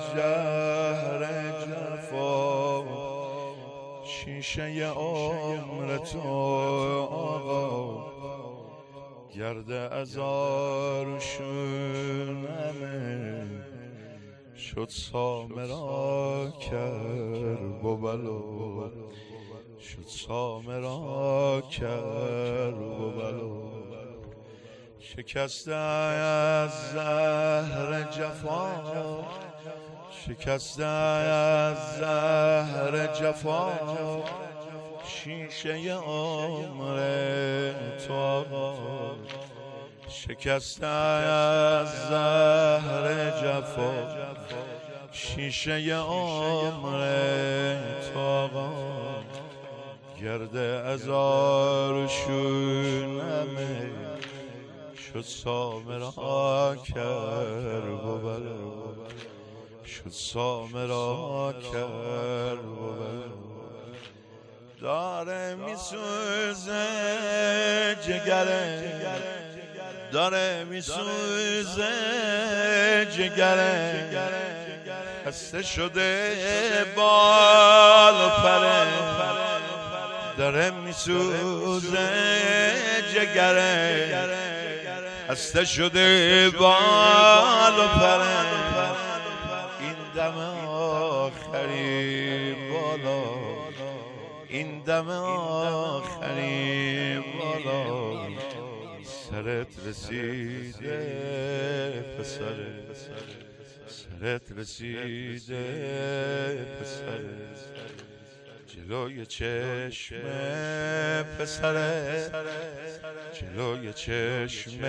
زهر جفا شیشه عمر تو آقا گرد ازار شونمه شد سامرا کرد و بلا شد سامرا کرد و بلا شکسته از زهر جفا شکسته از زهر جفا شیشه عمر تو آقا شکسته از زهر جفا شیشه عمر تو آقا گرد ازار شونمه شد سامرا کرد و بلا شد سامرا کرد و بلا داره میسوزه جگره داره میسوزه جگره خسته شده بال و پره داره میسوزه جگره خسته شده بال و پره این دم آخری بالا این دم آخری بالا سرت رسیده پسره سرت رسیده پسره جلوی چشم پسره جلوی چشم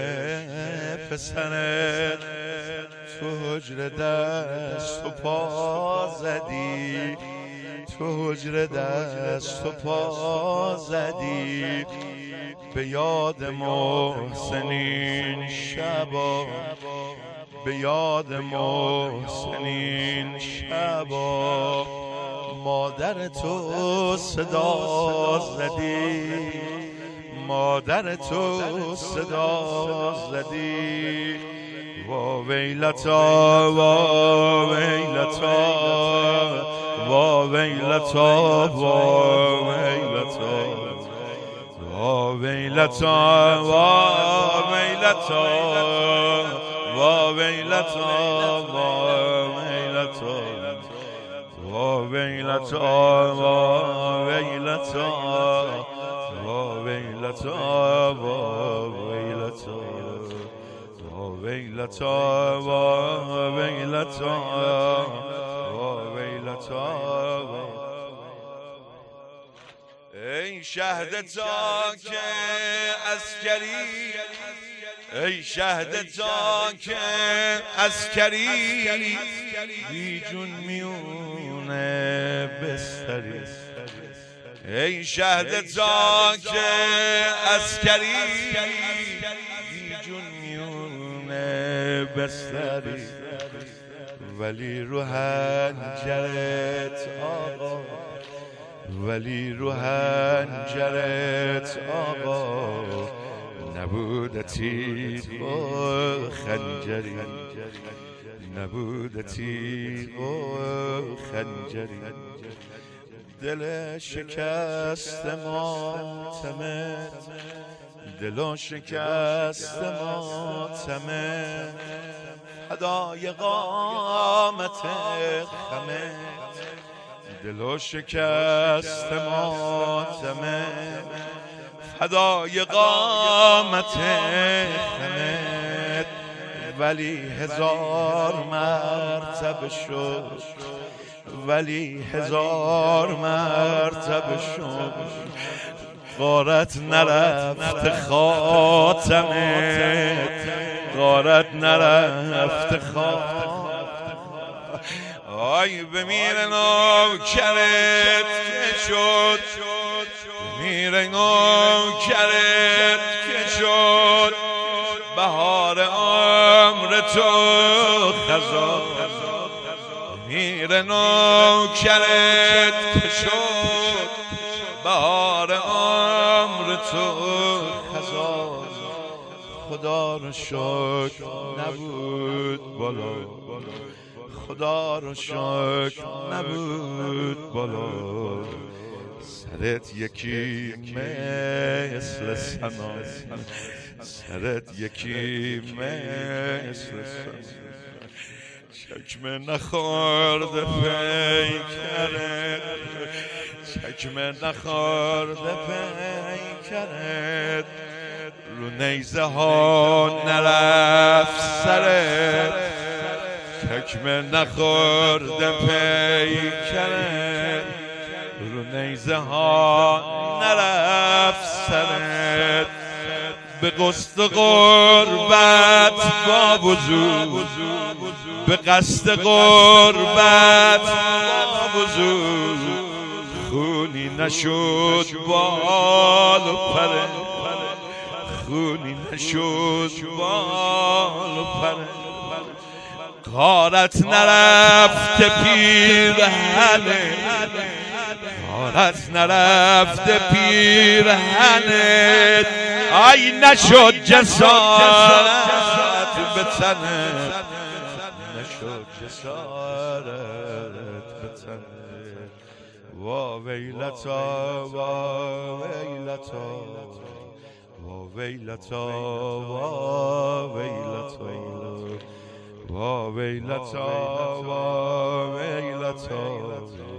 پسره تو حجره دست و پا زدی تو حجره دست و پا زدی به یاد محسنین شبا به یاد محسنین شبا مادر تو صدا زدی مادر تو صدا زدی وا ویلتا وا ویلتا وا ویلتا وا ویلتا وا ویلتا وا ویلتا وا ویلتا وا ویلتا وا ویلتا وا ویلتا وا ویلتا وا ویلتا وا ویلتا وا ویلتا وا ویلتا ای شهد تاک عسکری ای شهد تاک عسکری بی جون میونه بستری ای شهد تاک عسکری بی جون میونه بستری ولی رو حنجرت آقا ولی رو حنجرت آقا نبود تیغ و خنجری نبود تیغ و خنجری دل شکست ماتمت دل شکست ماتمت فدای قامت خمت دل شکست ماتمت فدای قامت خمت ولی هزار مرتبه شد ولی هزار مرتبه شد غارت نرفت خاتمت غارت نرفت خاتمت آی بمیر نوکرت که شد بمیر نوکرت که شد بهار عمر تو خزان بمیر نوکرت که شد بهار عمر تو خزان خدا رو شکر نبود بالا، خدا رو شکر نبود بالا، سرت یکی مثل سنا، سرت یکی مثل سنا، چکمه نخورده پیکرت، چکمه نخورده پیکرت، رو نیزه ها نرفت سرت، چکمه نخورده پیکرت، رو نیزه ها نرفت سرت، به قصد غربت با وجود، به قصد غربت با وجود، خونی نشد بال و پره، خونی نشد بال و پره، غارت نرفته پیرهنه، غارت نرفته پیرهنه، ای نشد جسارت به تنت، نشد جسارت به تنت، وا ویلتا وا ویلتا، وا ویلتا وا ویلتا، وا ویلتا وا ویلتا.